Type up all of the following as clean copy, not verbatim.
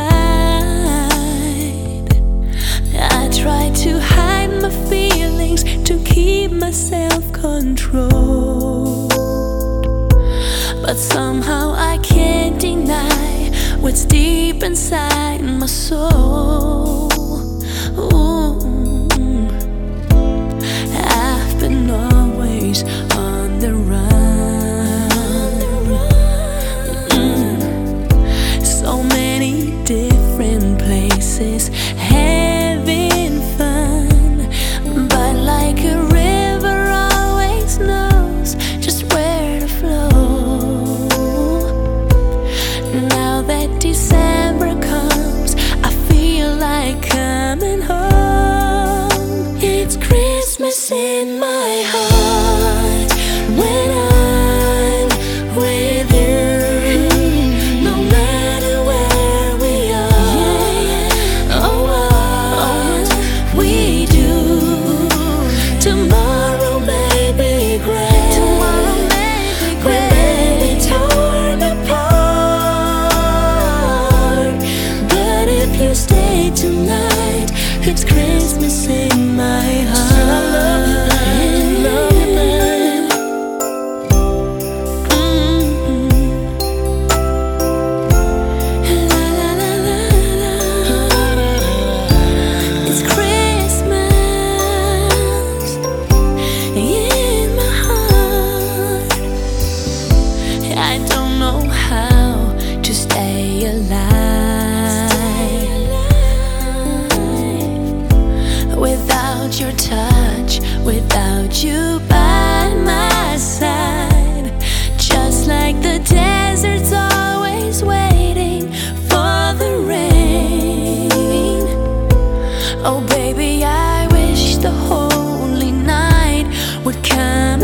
I try to hide my feelings to keep my self-control, but somehow I can't deny what's deep inside my soul. Ooh, I've been always on the run. So many different places, having fun, but like a river always knows just where to flow. Now that December comes, I feel like coming home. It's Christmas in my heart when I'm with you. No matter where we are or what we do, tomorrow may be great. We may be torn apart, but if you stay tonight, it's Christmas in my heart. It's Christmas in my heart. I don't know how to stay alive without your touch, without you by my side. Just like the desert's always waiting for the rain. Oh baby, I wish the holy night would come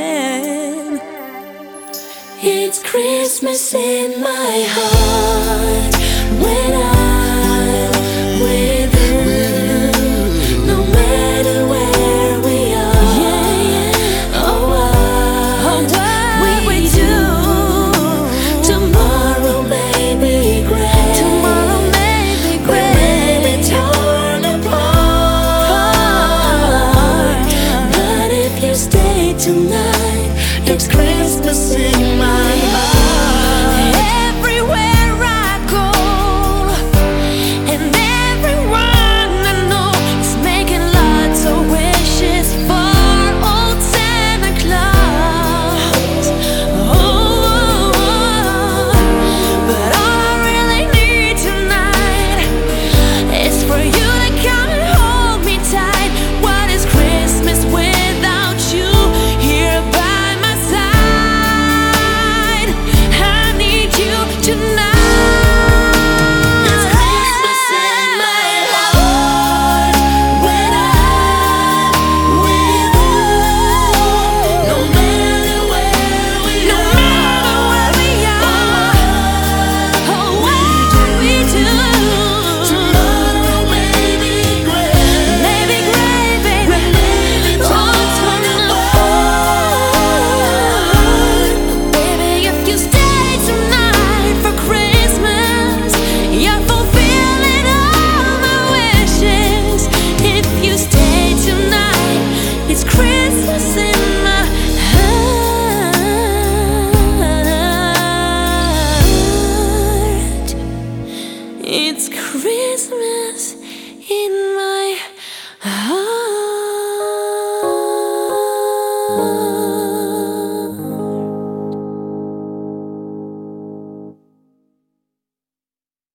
again. It's Christmas in my heart.